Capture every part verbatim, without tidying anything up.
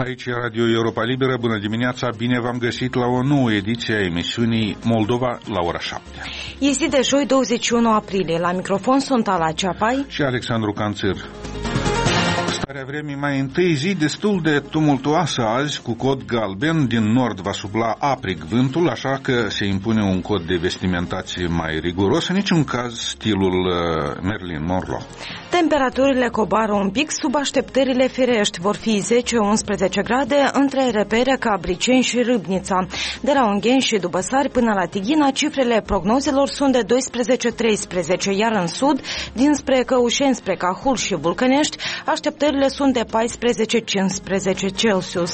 Aici e Radio Europa Liberă, bună dimineața, bine v-am găsit la o nouă ediție a emisiunii Moldova la ora șapte. E zi de joi, douăzeci și unu aprilie, la microfon sunt Ala Ceapai și Alexandru Canțir. Starea vremii mai întâi, zi destul de tumultuoasă azi, cu cod galben, din nord va sufla aprig vântul, așa că se impune un cod de vestimentație mai riguros, în niciun caz stilul uh, Marilyn Monroe. Temperaturile coboară un pic sub așteptările firești, vor fi zece unsprezece grade între Repere, Cabriceni și Râbnița. De la Ungheni și Dubăsari până la Tighina, cifrele prognozelor sunt de doisprezece treisprezece, iar în sud, dinspre Căușeni, spre Cahul și Vulcănești, așteptările sunt de paisprezece cincisprezece Celsius.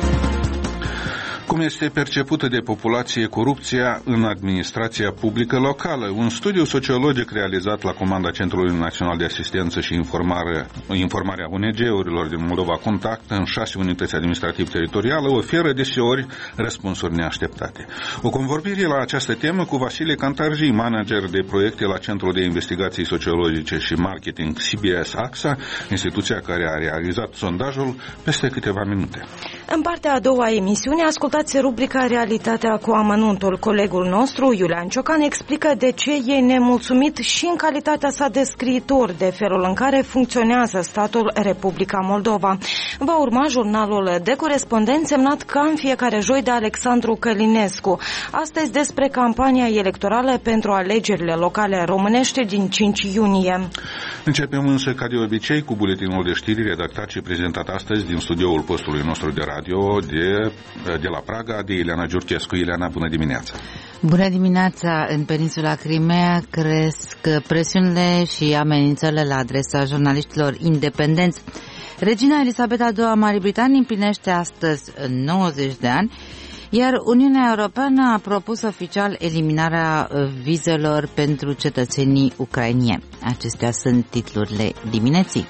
Cum este percepută de populație corupția în administrația publică locală? Un studiu sociologic realizat la comanda Centrului Național de Asistență și Informare, Informarea O N G-urilor din Moldova Contact în șase unități administrativ-teritoriale oferă deseori răspunsuri neașteptate. O convorbire la această temă cu Vasile Cantarji, manager de proiecte la Centrul de Investigații Sociologice și Marketing C B S A X A, instituția care a realizat sondajul, peste câteva minute. În partea a doua a emisiunii ascultați rubrica Realitatea cu amănuntul. Colegul nostru, Iulian Ciocan, explică de ce e nemulțumit și în calitatea sa de scriitor de felul în care funcționează statul Republica Moldova. Va urma jurnalul de corespondent semnat ca în fiecare joi de Alexandru Călinescu. Astăzi despre campania electorală pentru alegerile locale românești din cinci iunie. Începem însă, ca de obicei, cu buletinul de știri redactat și prezentat astăzi din studioul postului nostru de radio de, de la Praga, de Ileana Giurchescu. Ileana, bună dimineața! Bună dimineața! În peninsula Crimea cresc presiunile și amenințările la adresa jurnaliștilor independenți. Regina Elisabeta a doua a Marii Britanii împlinește astăzi nouăzeci de ani, iar Uniunea Europeană a propus oficial eliminarea vizelor pentru cetățenii ucrainieni. Acestea sunt titlurile dimineții.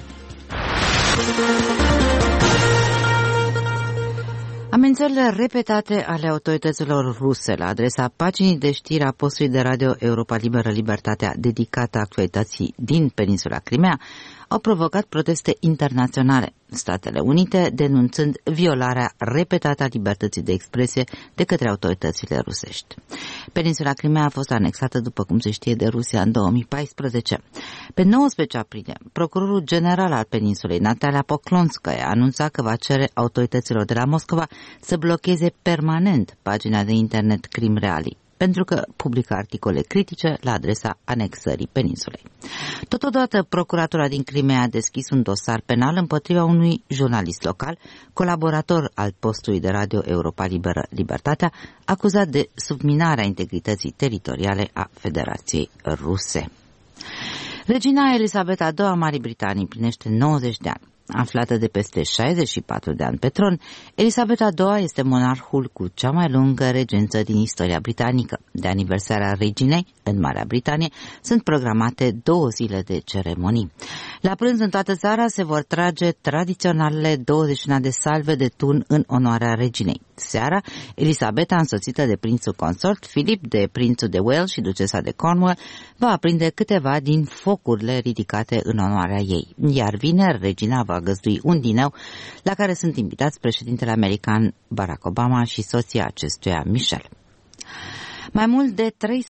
Amenințările repetate ale autorităților ruse la adresa paginii de știri a postului de radio Europa Liberă Libertatea dedicată actualității din peninsula Crimea au provocat proteste internaționale, Statele Unite denunțând violarea repetată a libertății de expresie de către autoritățile rusești. Peninsula Crimea a fost anexată, după cum se știe, de Rusia în două mii paisprezece. Pe nouăsprezece aprilie, procurorul general al peninsulei, Natalia Poklonskaya, a anunțat că va cere autorităților de la Moscova să blocheze permanent pagina de internet Crim Reali, pentru că publică articole critice la adresa anexării peninsulei. Totodată, procuratura din Crimea a deschis un dosar penal împotriva unui jurnalist local, colaborator al postului de radio Europa Liberă Libertatea, acuzat de subminarea integrității teritoriale a Federației Ruse. Regina Elisabeta a doua a Marii Britanii împlinește nouăzeci de ani. Aflată de peste șaizeci și patru de ani pe tron, Elisabeta a doua este monarhul cu cea mai lungă regență din istoria britanică. De aniversarea reginei, în Marea Britanie, sunt programate două zile de ceremonii. La prânz în toată țara se vor trage tradiționalele douăzeci și unu de salve de tun în onoarea reginei. Seara, Elisabeta, însoțită de prințul consort Philip, de prințul de Wales și ducesa de Cornwall, va aprinde câteva din focurile ridicate în onoarea ei. Iar vineri, regina va găzdui un dineu la care sunt invitați președintele american Barack Obama și soția acestuia, Michelle. Mai mult de trei